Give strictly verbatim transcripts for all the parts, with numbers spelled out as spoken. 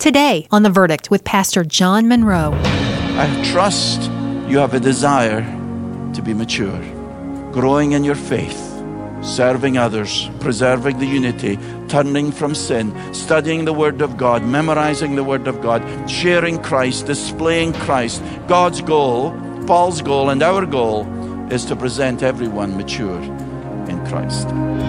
Today on The Verdict with Pastor John Monroe. I trust you have a desire to be mature, growing in your faith, serving others, preserving the unity, turning from sin, studying the Word of God, memorizing the Word of God, sharing Christ, displaying Christ. God's goal, Paul's goal, and our goal is to present everyone mature in Christ.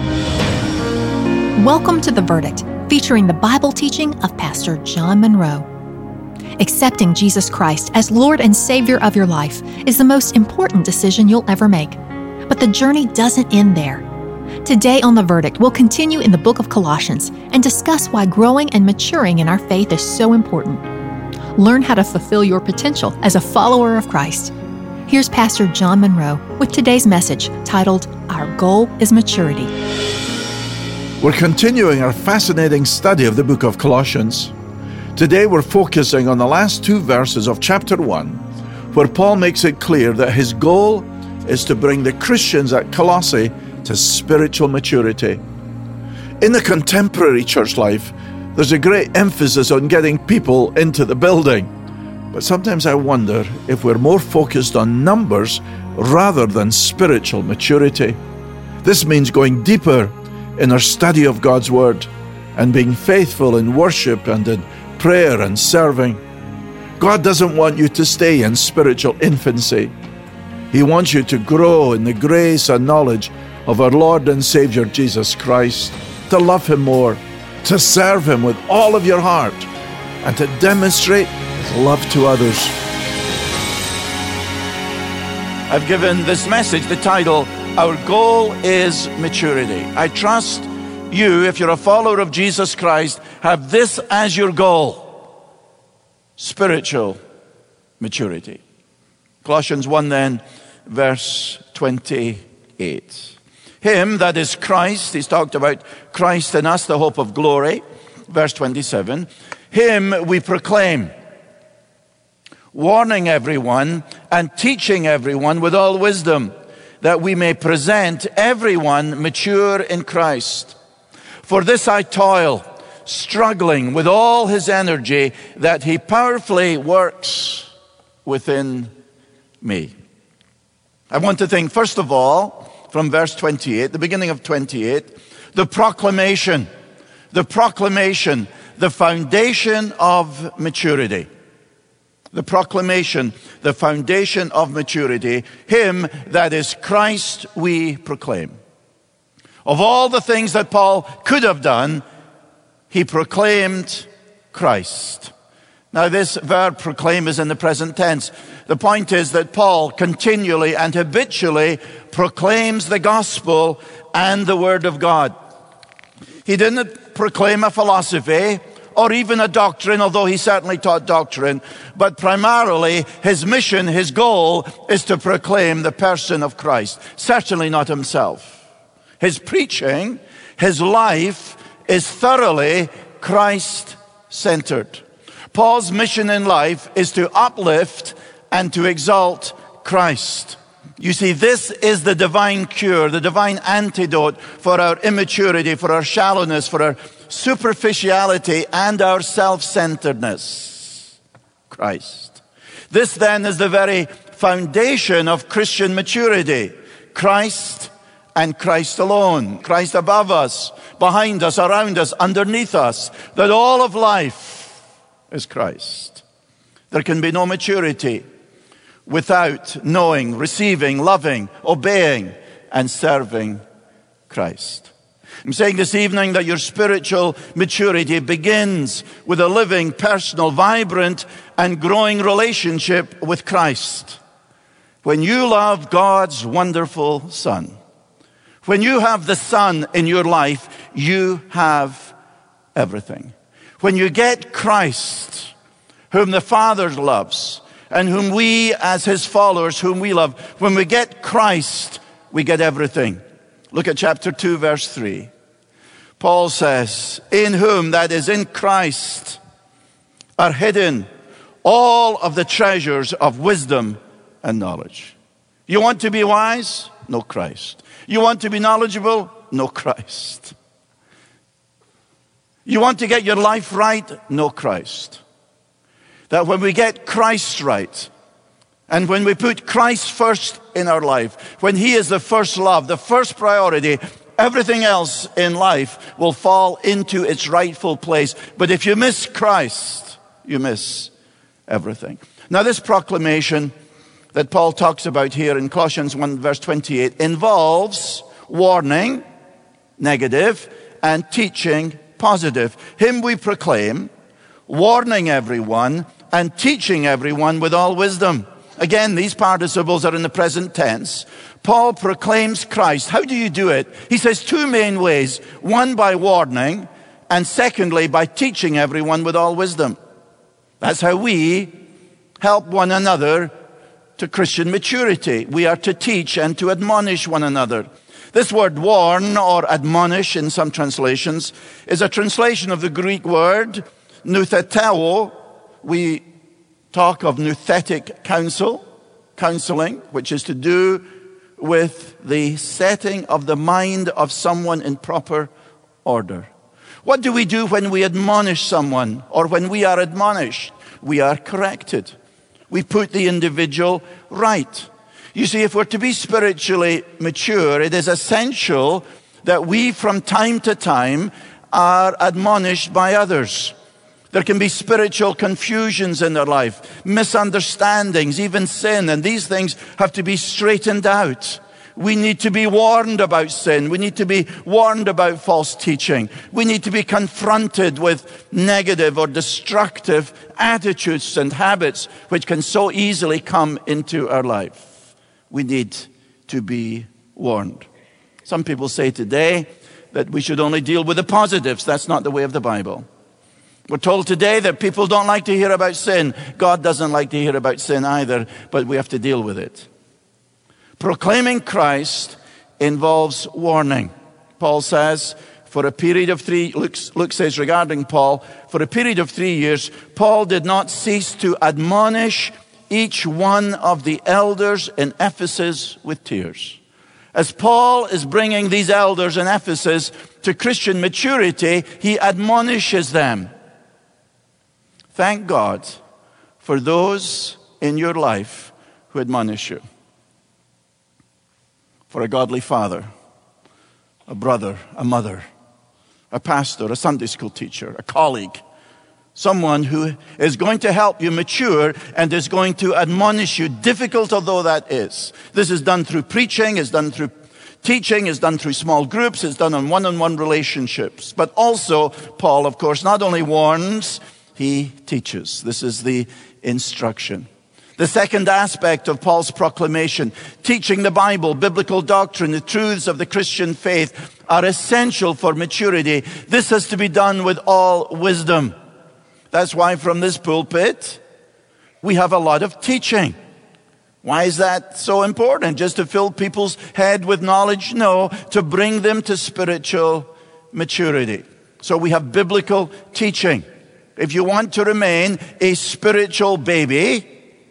Welcome to The Verdict, featuring the Bible teaching of Pastor John Monroe. Accepting Jesus Christ as Lord and Savior of your life is the most important decision you'll ever make. But the journey doesn't end there. Today on The Verdict, we'll continue in the book of Colossians and discuss why growing and maturing in our faith is so important. Learn how to fulfill your potential as a follower of Christ. Here's Pastor John Monroe with today's message titled, Our Goal is Maturity. We're continuing our fascinating study of the book of Colossians. Today we're focusing on the last two verses of chapter one, where Paul makes it clear that his goal is to bring the Christians at Colossae to spiritual maturity. In the contemporary church life, there's a great emphasis on getting people into the building. But sometimes I wonder if we're more focused on numbers rather than spiritual maturity. This means going deeper in our study of God's Word and being faithful in worship and in prayer and serving. God doesn't want you to stay in spiritual infancy. He wants you to grow in the grace and knowledge of our Lord and Savior Jesus Christ, to love Him more, to serve Him with all of your heart, and to demonstrate His love to others. I've given this message the title, Our Goal is Maturity. I trust you, if you're a follower of Jesus Christ, have this as your goal: spiritual maturity. Colossians one then, verse twenty-eight. Him, that is Christ, he's talked about Christ in us, the hope of glory. Verse twenty-seven. Him we proclaim, warning everyone and teaching everyone with all wisdom, that we may present everyone mature in Christ. For this I toil, struggling with all his energy, that he powerfully works within me. I want to think, first of all, from verse twenty-eight, the beginning of twenty-eight, the proclamation, the proclamation, the foundation of maturity. The proclamation, the foundation of maturity. Him, that is Christ, we proclaim. Of all the things that Paul could have done, he proclaimed Christ. Now this verb proclaim is in the present tense. The point is that Paul continually and habitually proclaims the gospel and the word of God. He didn't proclaim a philosophy or even a doctrine, although he certainly taught doctrine, but primarily his mission, his goal is to proclaim the person of Christ, certainly not himself. His preaching, his life is thoroughly Christ-centered. Paul's mission in life is to uplift and to exalt Christ. You see, this is the divine cure, the divine antidote for our immaturity, for our shallowness, for our superficiality, and our self-centeredness. Christ. This then is the very foundation of Christian maturity. Christ and Christ alone. Christ above us, behind us, around us, underneath us. That all of life is Christ. There can be no maturity without knowing, receiving, loving, obeying, and serving Christ. I'm saying this evening that your spiritual maturity begins with a living, personal, vibrant, and growing relationship with Christ. When you love God's wonderful Son, when you have the Son in your life, you have everything. When you get Christ, whom the Father loves, and whom we as His followers, whom we love, when we get Christ, we get everything. Look at chapter two, verse three. Paul says, in whom, that is in Christ, are hidden all of the treasures of wisdom and knowledge. You want to be wise? Know Christ. You want to be knowledgeable? Know Christ. You want to get your life right? Know Christ. That when we get Christ right, and when we put Christ first in our life, when he is the first love, the first priority, everything else in life will fall into its rightful place. But if you miss Christ, you miss everything. Now, this proclamation that Paul talks about here in Colossians one verse twenty-eight involves warning, negative, and teaching, positive. Him we proclaim, warning everyone and teaching everyone with all wisdom. Again, these participles are in the present tense. Paul proclaims Christ. How do you do it? He says two main ways. One, by warning, and secondly, by teaching everyone with all wisdom. That's how we help one another to Christian maturity. We are to teach and to admonish one another. This word warn or admonish in some translations is a translation of the Greek word noutheteo. We talk of nouthetic counsel, counseling, which is to do with the setting of the mind of someone in proper order. What do we do when we admonish someone or when we are admonished? We are corrected. We put the individual right. You see, if we're to be spiritually mature, it is essential that we from time to time are admonished by others. There can be spiritual confusions in their life, misunderstandings, even sin, and these things have to be straightened out. We need to be warned about sin. We need to be warned about false teaching. We need to be confronted with negative or destructive attitudes and habits which can so easily come into our life. We need to be warned. Some people say today that we should only deal with the positives. That's not the way of the Bible. We're told today that people don't like to hear about sin. God doesn't like to hear about sin either, but we have to deal with it. Proclaiming Christ involves warning. Paul says, for a period of three, Luke, Luke says regarding Paul, for a period of three years, Paul did not cease to admonish each one of the elders in Ephesus with tears. As Paul is bringing these elders in Ephesus to Christian maturity, he admonishes them. Thank God for those in your life who admonish you. For a godly father, a brother, a mother, a pastor, a Sunday school teacher, a colleague, someone who is going to help you mature and is going to admonish you, difficult although that is. This is done through preaching, it's done through teaching, it's done through small groups, it's done on one-on-one relationships. But also, Paul, of course, not only warns, he teaches. This is the instruction. The second aspect of Paul's proclamation, teaching the Bible, biblical doctrine, the truths of the Christian faith are essential for maturity. This has to be done with all wisdom. That's why from this pulpit, we have a lot of teaching. Why is that so important? Just to fill people's head with knowledge? No, to bring them to spiritual maturity. So we have biblical teaching. If you want to remain a spiritual baby,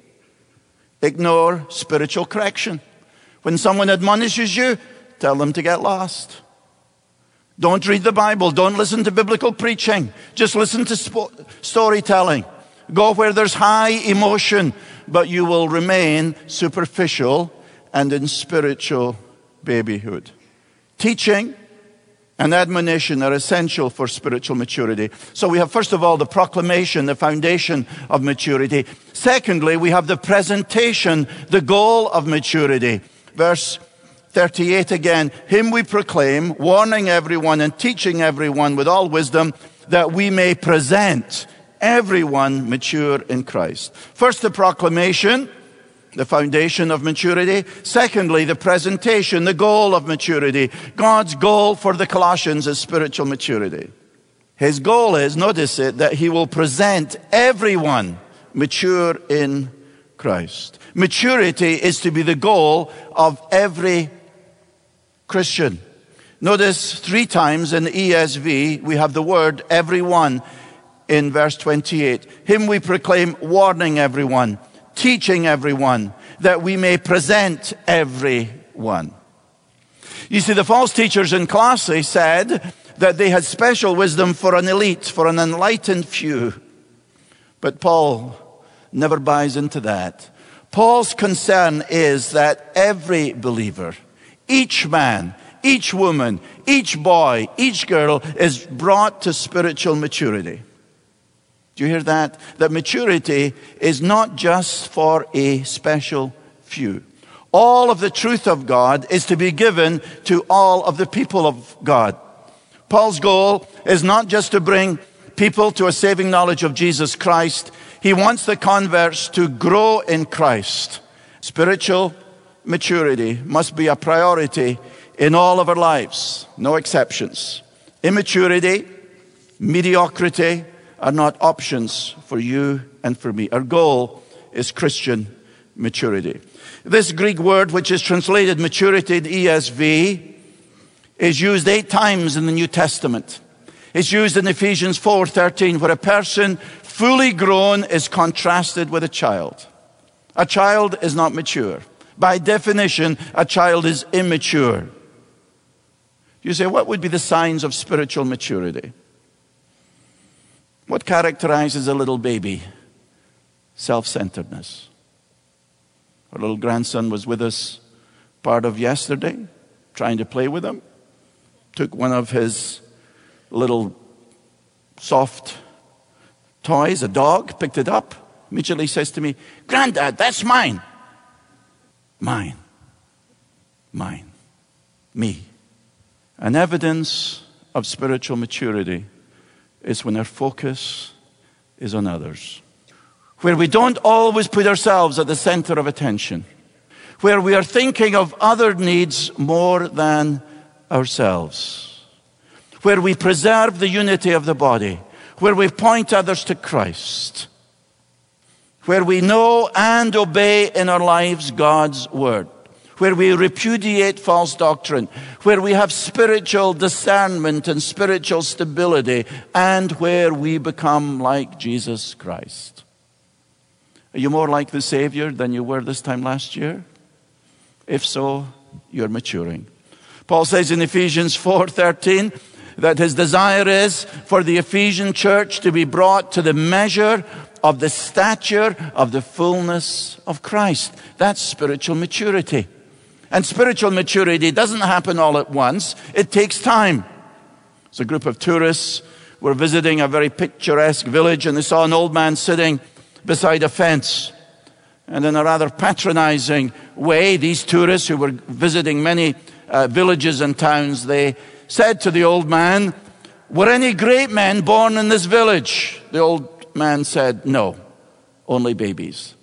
ignore spiritual correction. When someone admonishes you, tell them to get lost. Don't read the Bible. Don't listen to biblical preaching. Just listen to spo- storytelling. Go where there's high emotion, but you will remain superficial and in spiritual babyhood. Teaching and admonition are essential for spiritual maturity. So we have, first of all, the proclamation, the foundation of maturity. Secondly, we have the presentation, the goal of maturity. Verse thirty-eight again, him we proclaim, warning everyone and teaching everyone with all wisdom, that we may present everyone mature in Christ. First, the proclamation, the foundation of maturity. Secondly, the presentation, the goal of maturity. God's goal for the Colossians is spiritual maturity. His goal is, notice it, that he will present everyone mature in Christ. Maturity is to be the goal of every Christian. Notice three times in the E S V, we have the word everyone in verse twenty-eight. Him we proclaim, warning everyone, teaching everyone, that we may present everyone. You see, the false teachers in Colossae said that they had special wisdom for an elite, for an enlightened few. But Paul never buys into that. Paul's concern is that every believer, each man, each woman, each boy, each girl is brought to spiritual maturity. Do you hear that? That maturity is not just for a special few. All of the truth of God is to be given to all of the people of God. Paul's goal is not just to bring people to a saving knowledge of Jesus Christ. He wants the converts to grow in Christ. Spiritual maturity must be a priority in all of our lives, no exceptions. Immaturity, mediocrity are not options for you and for me. Our goal is Christian maturity. This Greek word, which is translated maturity in E S V, is used eight times in the New Testament. It's used in Ephesians four thirteen, where a person fully grown is contrasted with a child. A child is not mature. By definition, a child is immature. You say, what would be the signs of spiritual maturity? What characterizes a little baby? Self-centeredness. Our little grandson was with us part of yesterday, trying to play with him. Took one of his little soft toys, a dog, picked it up, immediately says to me, "Granddad, that's mine." Mine. Mine. Me. An evidence of spiritual maturity is when our focus is on others. Where we don't always put ourselves at the center of attention. Where we are thinking of other needs more than ourselves. Where we preserve the unity of the body. Where we point others to Christ. Where we know and obey in our lives God's word. Where we repudiate false doctrine. Where we have spiritual discernment and spiritual stability. And where we become like Jesus Christ. Are you more like the Savior than you were this time last year? If so, you're maturing. Paul says in Ephesians four thirteen that his desire is for the Ephesian church to be brought to the measure of the stature of the fullness of Christ. That's spiritual maturity. And spiritual maturity doesn't happen all at once. It takes time. It's a group of tourists were visiting a very picturesque village, and they saw an old man sitting beside a fence. And in a rather patronizing way, these tourists who were visiting many uh, villages and towns, they said to the old man, "Were any great men born in this village?" The old man said, "No, only babies."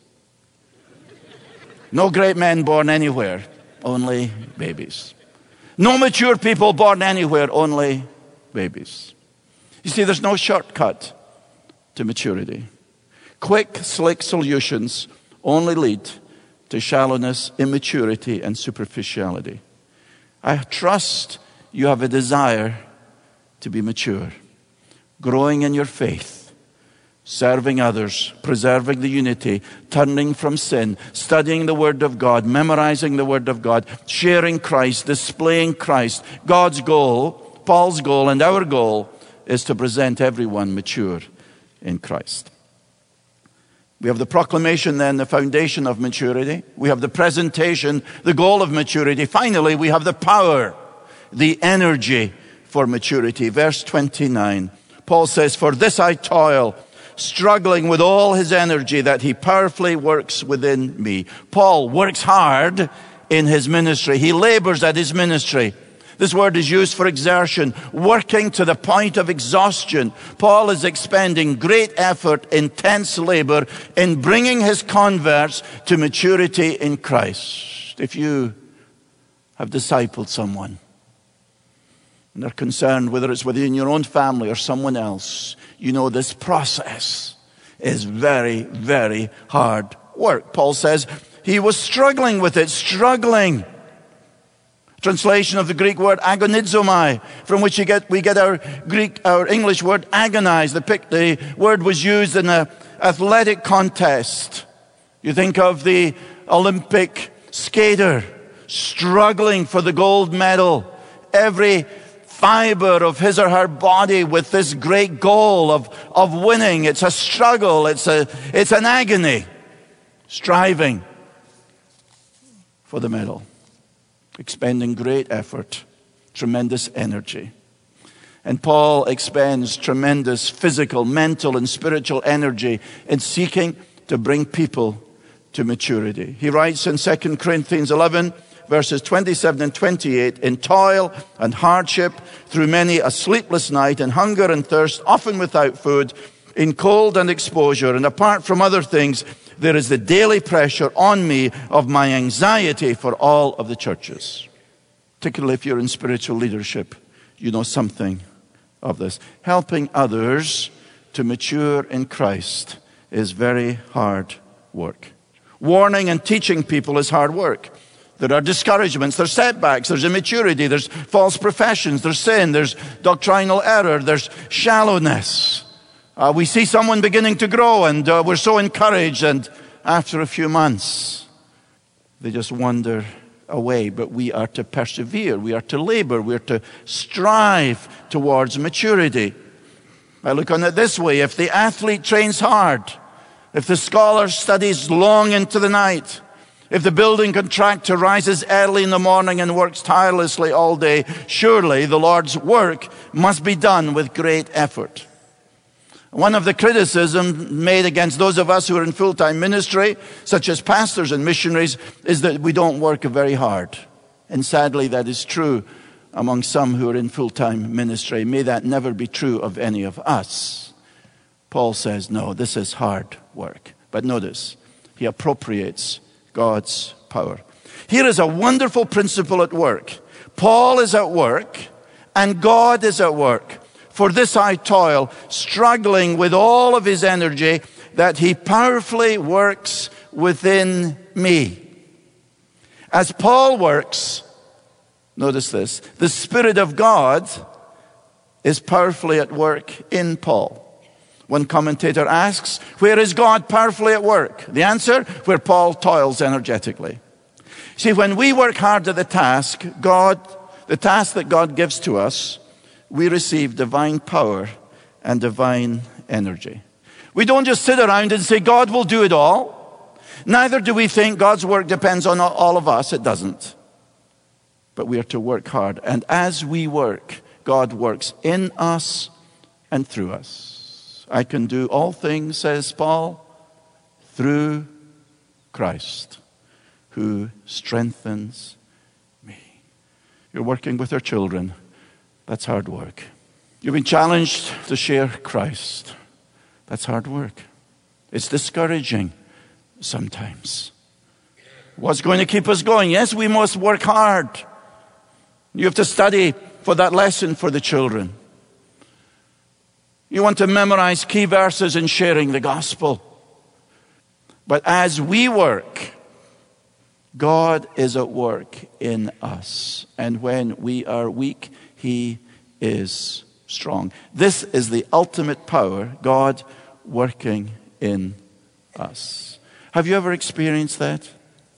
No great men born anywhere, only babies. No mature people born anywhere, only babies. You see, there's no shortcut to maturity. Quick, slick solutions only lead to shallowness, immaturity, and superficiality. I trust you have a desire to be mature, growing in your faith, serving others, preserving the unity, turning from sin, studying the Word of God, memorizing the Word of God, sharing Christ, displaying Christ. God's goal, Paul's goal, and our goal is to present everyone mature in Christ. We have the proclamation then, the foundation of maturity. We have the presentation, the goal of maturity. Finally, we have the power, the energy for maturity. Verse twenty-nine, Paul says, "For this I toil, struggling with all his energy that he powerfully works within me." Paul works hard in his ministry. He labors at his ministry. This word is used for exertion, working to the point of exhaustion. Paul is expending great effort, intense labor in bringing his converts to maturity in Christ. If you have discipled someone and are concerned whether it's within your own family or someone else, you know this process is very, very hard work. Paul says he was struggling with it, struggling. Translation of the Greek word agonizomai, from which you get, we get our Greek, our English word agonize. The, pic, the word was used in an athletic contest. You think of the Olympic skater struggling for the gold medal. Every fiber of his or her body with this great goal of, of winning. It's a struggle. It's a, it's an agony, striving for the medal, expending great effort, tremendous energy. And Paul expends tremendous physical, mental, and spiritual energy in seeking to bring people to maturity. He writes in Second Corinthians eleven, verses twenty-seven and twenty-eight, in toil and hardship, through many a sleepless night, in hunger and thirst, often without food, in cold and exposure, and apart from other things, there is the daily pressure on me of my anxiety for all of the churches. Particularly if you're in spiritual leadership, you know something of this. Helping others to mature in Christ is very hard work. Warning and teaching people is hard work. There are discouragements, there's setbacks, there's immaturity, there's false professions, there's sin, there's doctrinal error, there's shallowness. Uh, we see someone beginning to grow and uh, we're so encouraged, and after a few months, they just wander away. But we are to persevere, we are to labor, we are to strive towards maturity. I look on it this way: if the athlete trains hard, if the scholar studies long into the night, if the building contractor rises early in the morning and works tirelessly all day, surely the Lord's work must be done with great effort. One of the criticisms made against those of us who are in full-time ministry, such as pastors and missionaries, is that we don't work very hard. And sadly, that is true among some who are in full-time ministry. May that never be true of any of us. Paul says, no, this is hard work. But notice, he appropriates God's power. Here is a wonderful principle at work. Paul is at work, and God is at work. For this I toil, struggling with all of his energy, that he powerfully works within me. As Paul works, notice this, the Spirit of God is powerfully at work in Paul. One commentator asks, where is God powerfully at work? The answer, where Paul toils energetically. See, when we work hard at the task, God, the task that God gives to us, we receive divine power and divine energy. We don't just sit around and say, God will do it all. Neither do we think God's work depends on all of us. It doesn't. But we are to work hard. And as we work, God works in us and through us. I can do all things, says Paul, through Christ, who strengthens me. You're working with our children. That's hard work. You've been challenged to share Christ. That's hard work. It's discouraging sometimes. What's going to keep us going? Yes, we must work hard. You have to study for that lesson for the children. You want to memorize key verses in sharing the gospel. But as we work, God is at work in us. And when we are weak, He is strong. This is the ultimate power, God working in us. Have you ever experienced that?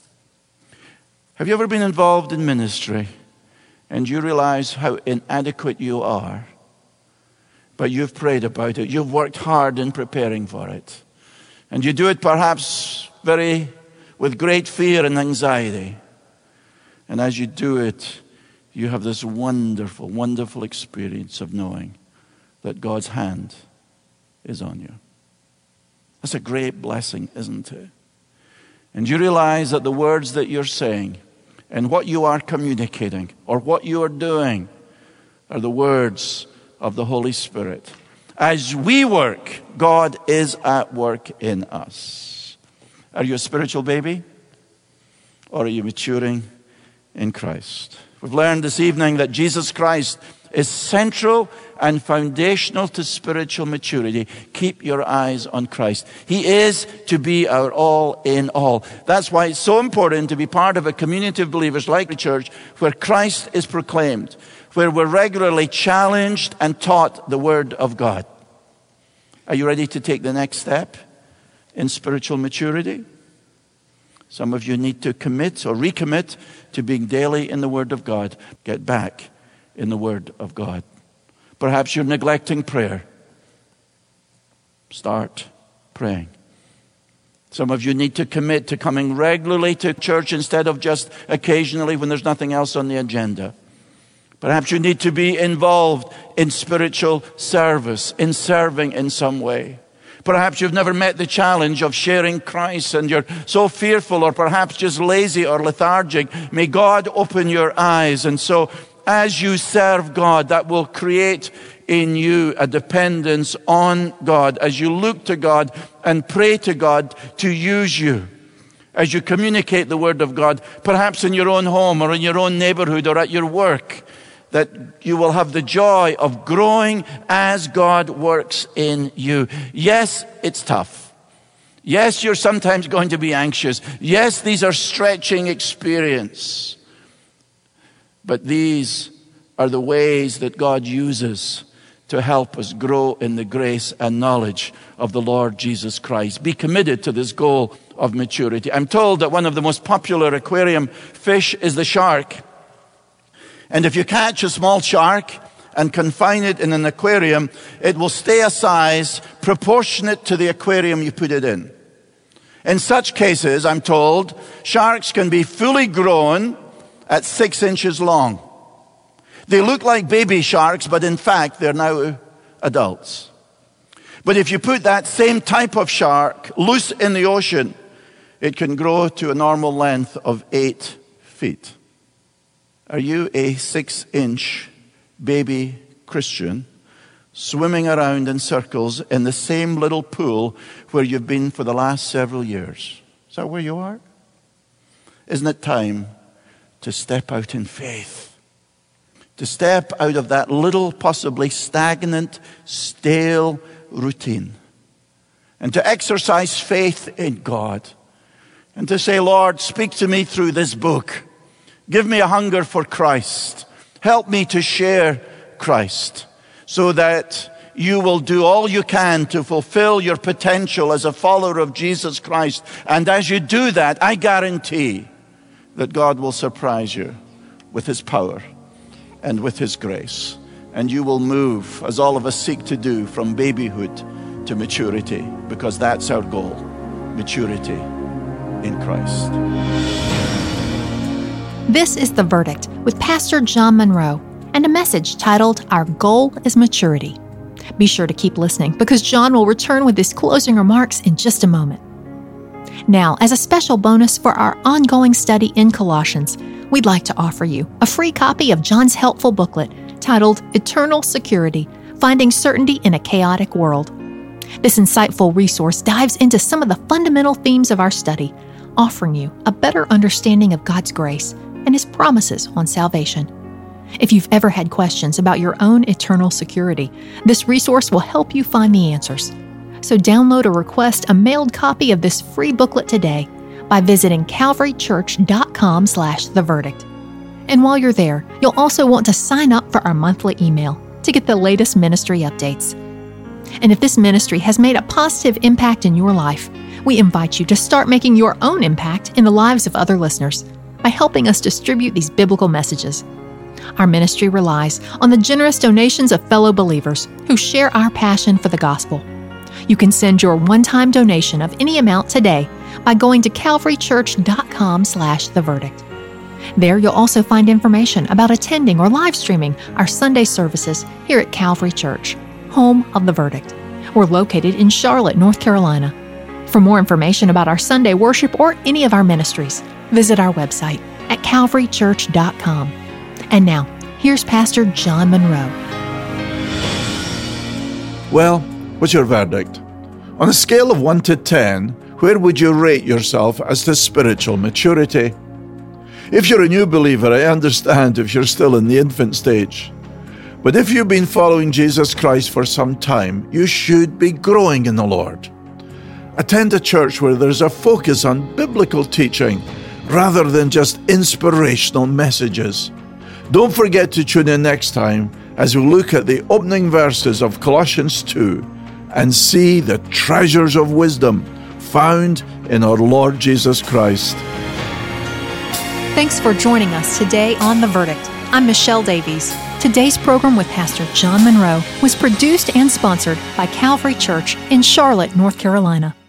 Have you ever been involved in ministry and you realize how inadequate you are, but you've prayed about it, you've worked hard in preparing for it, and you do it perhaps very with great fear and anxiety, and as you do it, you have this wonderful, wonderful experience of knowing that God's hand is on you. That's a great blessing, isn't it? And you realize that the words that you're saying and what you are communicating or what you are doing are the words of the Holy Spirit. As we work, God is at work in us. Are you a spiritual baby? Or are you maturing in Christ? We've learned this evening that Jesus Christ is central and foundational to spiritual maturity. Keep your eyes on Christ. He is to be our all in all. That's why it's so important to be part of a community of believers like the church where Christ is proclaimed, where we're regularly challenged and taught the Word of God. Are you ready to take the next step in spiritual maturity? Some of you need to commit or recommit to being daily in the Word of God. Get back in the Word of God. Perhaps you're neglecting prayer. Start praying. Some of you need to commit to coming regularly to church instead of just occasionally when there's nothing else on the agenda. Perhaps you need to be involved in spiritual service, in serving in some way. Perhaps you've never met the challenge of sharing Christ and you're so fearful or perhaps just lazy or lethargic. May God open your eyes. And so as you serve God, that will create in you a dependence on God as you look to God and pray to God to use you. As you communicate the Word of God, perhaps in your own home or in your own neighborhood or at your work, that you will have the joy of growing as God works in you. Yes, it's tough. Yes, you're sometimes going to be anxious. Yes, these are stretching experiences. But these are the ways that God uses to help us grow in the grace and knowledge of the Lord Jesus Christ. Be committed to this goal of maturity. I'm told that one of the most popular aquarium fish is the shark. And if you catch a small shark and confine it in an aquarium, it will stay a size proportionate to the aquarium you put it in. In such cases, I'm told, sharks can be fully grown at six inches long. They look like baby sharks, but in fact, they're now adults. But if you put that same type of shark loose in the ocean, it can grow to a normal length of eight feet. Are you a six-inch baby Christian swimming around in circles in the same little pool where you've been for the last several years? Is that where you are? Isn't it time to step out in faith? To step out of that little, possibly stagnant, stale routine. And to exercise faith in God. And to say, Lord, speak to me through this book. Give me a hunger for Christ. Help me to share Christ. So that you will do all you can to fulfill your potential as a follower of Jesus Christ. And as you do that, I guarantee that God will surprise you with His power and with His grace. And you will move, as all of us seek to do, from babyhood to maturity, because that's our goal, maturity in Christ. This is The Verdict with Pastor John Monroe and a message titled, Our Goal is Maturity. Be sure to keep listening because John will return with his closing remarks in just a moment. Now, as a special bonus for our ongoing study in Colossians, we'd like to offer you a free copy of John's helpful booklet titled Eternal Security, Finding Certainty in a Chaotic World. This insightful resource dives into some of the fundamental themes of our study, offering you a better understanding of God's grace and His promises on salvation. If you've ever had questions about your own eternal security, this resource will help you find the answers. So download or request a mailed copy of this free booklet today by visiting calvarychurch.com slash the verdict. And while you're there, you'll also want to sign up for our monthly email to get the latest ministry updates. And if this ministry has made a positive impact in your life, we invite you to start making your own impact in the lives of other listeners by helping us distribute these biblical messages. Our ministry relies on the generous donations of fellow believers who share our passion for the gospel. You can send your one-time donation of any amount today by going to calvarychurch.com slash the verdict. There you'll also find information about attending or live streaming our Sunday services here at Calvary Church, home of the Verdict. We're located in Charlotte, North Carolina. For more information about our Sunday worship or any of our ministries, visit our website at calvary church dot com. And now, here's Pastor John Monroe. Well, what's your verdict? On a scale of one to ten, where would you rate yourself as to spiritual maturity? If you're a new believer, I understand if you're still in the infant stage. But if you've been following Jesus Christ for some time, you should be growing in the Lord. Attend a church where there's a focus on biblical teaching rather than just inspirational messages. Don't forget to tune in next time as we look at the opening verses of Colossians two and see the treasures of wisdom found in our Lord Jesus Christ. Thanks for joining us today on The Verdict. I'm Michelle Davies. Today's program with Pastor John Monroe was produced and sponsored by Calvary Church in Charlotte, North Carolina.